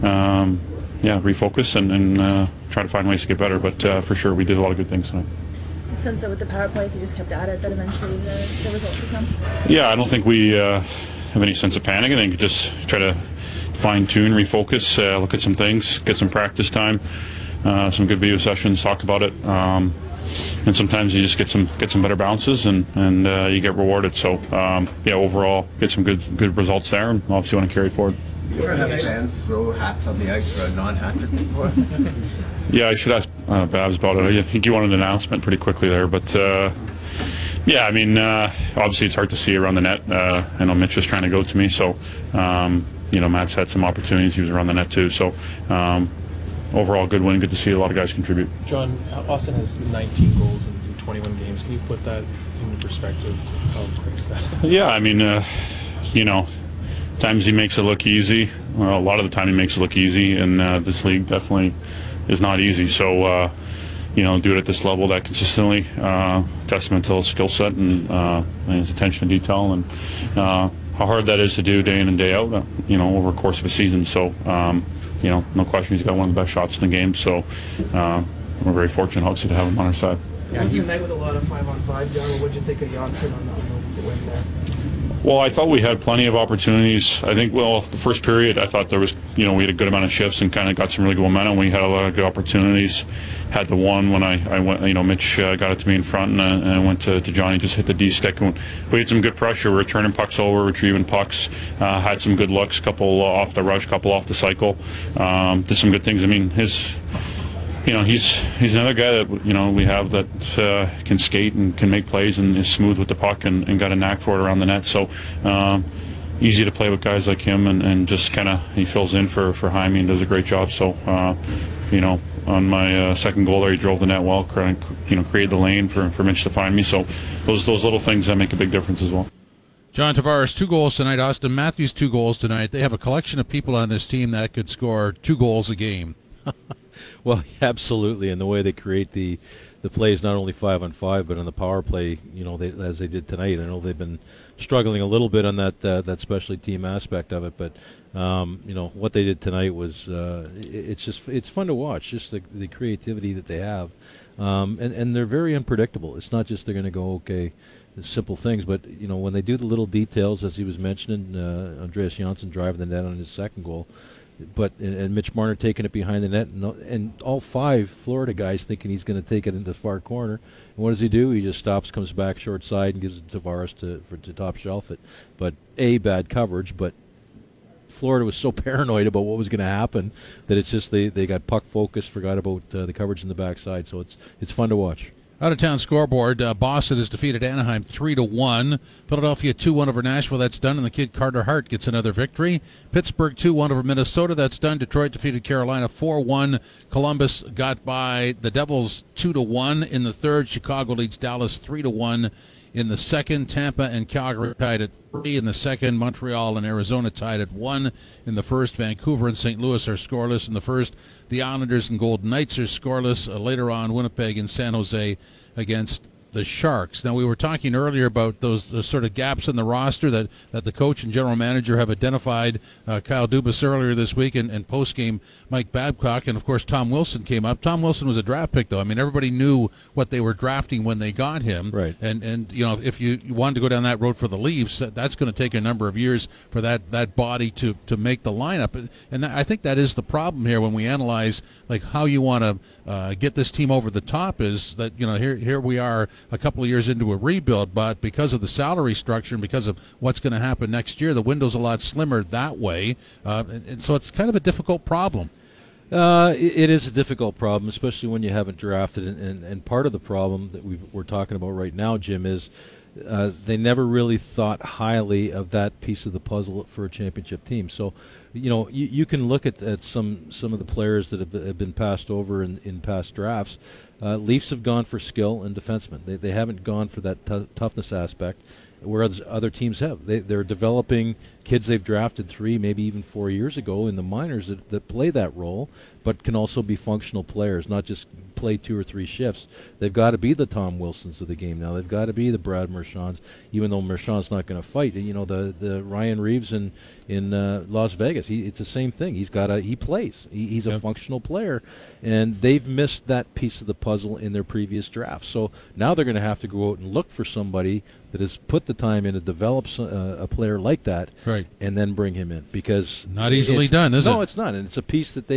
um, yeah, refocus and, and uh, try to find ways to get better. But uh, for sure, we did a lot of good things tonight. Sense that with the power play, if you just kept at it, that eventually the, the results would come? Yeah, I don't think we uh, have any sense of panic. I think just try to fine-tune, refocus, uh, look at some things, get some practice time, uh, some good video sessions, talk about it. Um, and sometimes you just get some get some better bounces and and uh, you get rewarded. So um, yeah, overall get some good good results there, and obviously want to carry it forward. You ever had fans throw hats on the ice for a non-hat trick before? Yeah, I should ask uh, Babs about it. I think you wanted an announcement pretty quickly there, but uh, yeah, I mean, uh, obviously it's hard to see around the net. Uh, I know Mitch was trying to go to me, so um, you know, Matt's had some opportunities. He was around the net too, so. Um, Overall, good win. Good to see a lot of guys contribute. John, Austin has nineteen goals in twenty-one games. Can you put that into perspective? How quick is that? Yeah, I mean, uh, you know, times he makes it look easy. Well, a lot of the time he makes it look easy, and uh, this league definitely is not easy. So, uh, you know, do it at this level that consistently, uh, testament to his skill set and, uh, and his attention to detail, and uh, how hard that is to do day in and day out, uh, you know, over the course of a season. So, um, you know, no question he's got one of the best shots in the game, so uh, we're very fortunate, obviously, to have him on our side. Yeah, it was a night with a lot of five-on-five, John. What did you think of Janssen on the, on the win there? Well, I thought we had plenty of opportunities. I think, well, the first period, I thought there was, you know, we had a good amount of shifts and kind of got some really good momentum. We had a lot of good opportunities. Had the one when I, I went, you know, Mitch uh, got it to me in front, and, uh, and I went to, to Johnny, just hit the D stick. And we had some good pressure. We were turning pucks over, retrieving pucks. Uh, had some good looks, couple off the rush, couple off the cycle. Um, did some good things. I mean, his. You know, he's he's another guy that, you know, we have that uh, can skate and can make plays and is smooth with the puck and, and got a knack for it around the net. So um, easy to play with guys like him, and, and just kind of he fills in for, for Jaime and does a great job. So, uh, you know, on my uh, second goal there, he drove the net well, you know, created the lane for, for Mitch to find me. So those those little things that make a big difference as well. John Tavares, two goals tonight. Austin Matthews, two goals tonight. They have a collection of people on this team that could score two goals a game. Well, absolutely, and the way they create the the plays, not only five on five, but on the power play, you know, they, as they did tonight. I know they've been struggling a little bit on that uh, that specialty team aspect of it, but um, you know what they did tonight was uh, it, it's just it's fun to watch, just the, the creativity that they have, um, and and they're very unpredictable. It's not just they're going to go okay, simple things, but you know when they do the little details, as he was mentioning, uh, Andreas Janssen driving the net on his second goal. But and, and Mitch Marner taking it behind the net, and, and all five Florida guys thinking he's going to take it into the far corner. And what does he do? He just stops, comes back short side, and gives it to Tavares to for, to top shelf it. But a bad coverage, but Florida was so paranoid about what was going to happen that it's just they, they got puck focused, forgot about uh, the coverage in the backside. So it's it's fun to watch. Out of town scoreboard, uh, Boston has defeated Anaheim three to one. Philadelphia two one over Nashville, that's done, and the kid Carter Hart gets another victory. Pittsburgh two one over Minnesota, that's done. Detroit defeated Carolina four one. Columbus got by the Devils two to one in the third. Chicago leads Dallas three to one in the second. Tampa and Calgary tied at three in the second. Montreal and Arizona tied at one in the first. Vancouver and Saint Louis are scoreless in the first. The Islanders and Golden Knights are scoreless. Uh, later on, Winnipeg and San Jose against the Sharks. Now, we were talking earlier about those, those sort of gaps in the roster that, that the coach and general manager have identified. Uh, Kyle Dubas earlier this week, and, and post-game Mike Babcock, and, of course, Tom Wilson came up. Tom Wilson was a draft pick, though. I mean, everybody knew what they were drafting when they got him. Right. And, and you know, if you wanted to go down that road for the Leafs, that, that's going to take a number of years for that, that body to, to make the lineup. And that, I think that is the problem here when we analyze, like, how you want to uh, get this team over the top is that, you know, here, here we are a couple of years into a rebuild, but because of the salary structure and because of what's going to happen next year, the window's a lot slimmer that way, uh, and, and so it's kind of a difficult problem. Uh, it, it is a difficult problem, especially when you haven't drafted, and, and, and part of the problem that we've, we're talking about right now, Jim, is uh, they never really thought highly of that piece of the puzzle for a championship team. So, you know, you, you can look at, at some, some of the players that have, have been passed over in, in past drafts. Uh, Leafs have gone for skill and defensemen. They they haven't gone for that t- toughness aspect, whereas other teams have. They they're developing kids they've drafted three, maybe even four years ago in the minors that, that play that role, but can also be functional players, not just play two or three shifts. They've got to be the Tom Wilsons of the game now. They've got to be the Brad Marchands, even though Marchand's not going to fight. You know, the the Ryan Reeves in in uh, Las Vegas. He, it's the same thing. He's got a he plays. He, he's a yep. functional player, and they've missed that piece of the puzzle in their previous drafts. So now they're going to have to go out and look for somebody that has put the time in to develop uh, a player like that, right, and then bring him in, because not easily done, is no, it? No, it's not, and it's a piece that they've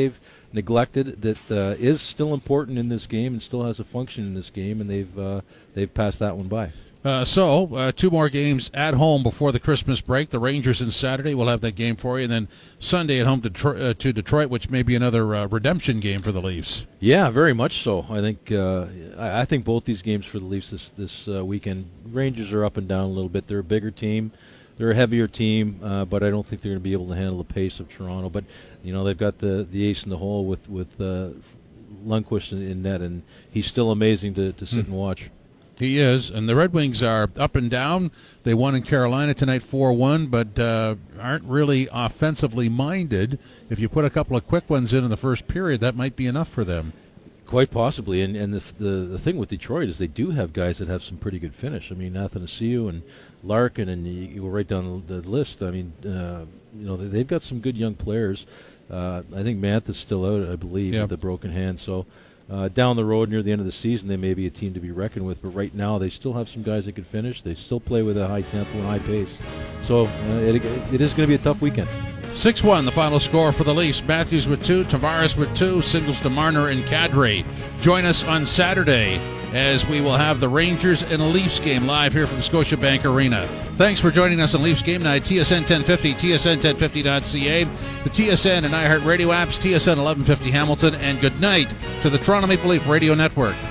neglected that uh, is still important in this game and still has a function in this game, and they've uh, they've passed that one by. Uh, so, uh, two more games at home before the Christmas break. The Rangers on Saturday, we'll have that game for you. And then Sunday at home to, Detroit, uh, to Detroit, which may be another uh, redemption game for the Leafs. Yeah, very much so. I think uh, I, I think both these games for the Leafs this, this uh, weekend, Rangers are up and down a little bit. They're a bigger team. They're a heavier team, uh, but I don't think they're going to be able to handle the pace of Toronto. But, you know, they've got the, the ace in the hole with, with uh, Lundqvist in, in net, and he's still amazing to, to sit mm. and watch. He is, and the Red Wings are up and down. They won in Carolina tonight four one, but uh, aren't really offensively minded. If you put a couple of quick ones in in the first period, that might be enough for them. Quite possibly, and, and the, the the thing with Detroit is they do have guys that have some pretty good finish. I mean, Athanasiou and Larkin, and you, you go right down the list. I mean, uh, you know, they've got some good young players. Uh, I think Mantha's still out, I believe, yep. with a broken hand, so... Uh, down the road near the end of the season, they may be a team to be reckoned with, but right now they still have some guys that can finish. They still play with a high tempo and high pace. So uh, it, it is going to be a tough weekend. six one, the final score for the Leafs. Matthews with two, Tavares with two, singles to Marner and Kadri. Join us on Saturday as we will have the Rangers and Leafs game live here from Scotiabank Arena. Thanks for joining us on Leafs Game Night, T S N ten fifty, T S N ten fifty dot C A, the T S N and iHeartRadio apps, T S N eleven fifty Hamilton, and good night to the Toronto Maple Leaf Radio Network.